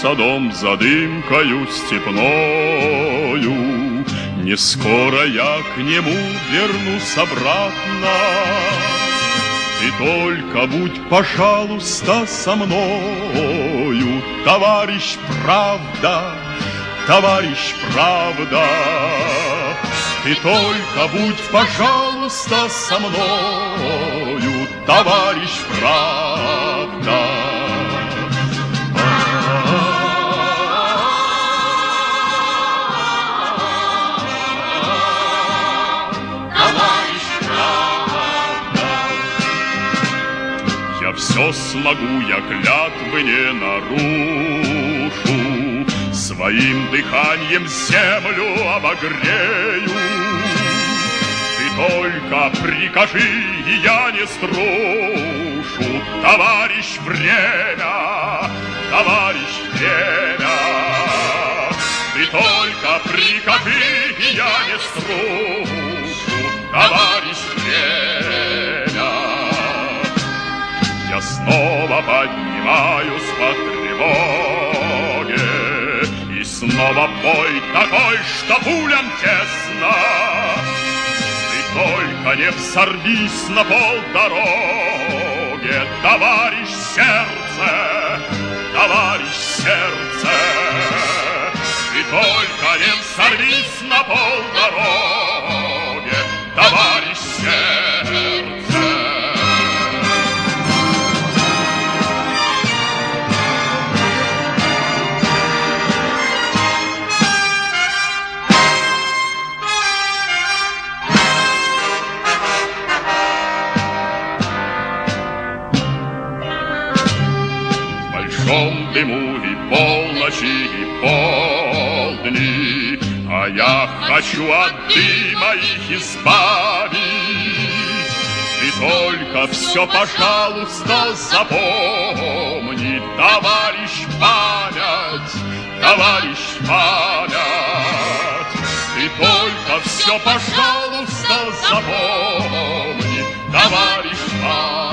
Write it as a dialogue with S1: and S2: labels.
S1: садом за дымкою степною. Не скоро я к нему вернусь обратно. Ты только будь, пожалуйста, со мною, товарищ правда, товарищ правда. Ты только будь, пожалуйста, со мною, товарищ правда. Я все смогу, я клятвы не нарушу, своим дыханием землю обогрею. Ты только прикажи, и я не струшу, товарищ время, товарищ время. Ты только прикажи, и я не струшу, товарищ время. Я снова поднимаюсь по тревоге, и снова бой такой, что пулям тесно. Ты только не взорвись на полдороге, товарищ сердце, товарищ сердце. Ты только не взорвись на полдороге, товарищ сердце. В дыму и полночи, и полдни, а я хочу от дыма их избавить. Ты только все, пожалуйста, запомни, товарищ память, товарищ память. Ты только все, пожалуйста, запомни, товарищ память.